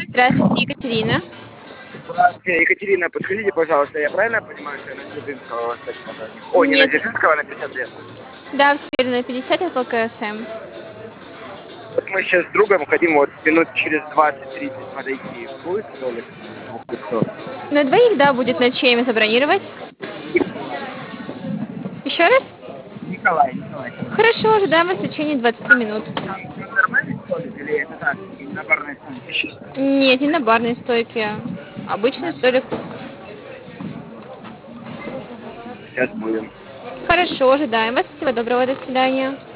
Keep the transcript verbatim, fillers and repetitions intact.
Здравствуйте, Екатерина. Здравствуйте, Екатерина, подскажите, пожалуйста, я правильно понимаю, что я на Дзержинского восстать подаю? Ой, не на Нет, Дзержинского, а на пятьдесят лет. да, все верно, на пятьдесят от ЛКСМ. Вот мы сейчас с другом хотим вот минут через двадцать-тридцать подойти. Будет столик на двух персон? На двоих, да, будет на чеем забронировать. Еще раз? Николай, Николай. Хорошо, ожидаем вас в течение двадцати минут. Там нормальный столик или это так, на барной стойке? Нет, не на барной стойке. Обычный столик. Сейчас будем. Хорошо, ожидаем вас. Всего доброго, до свидания.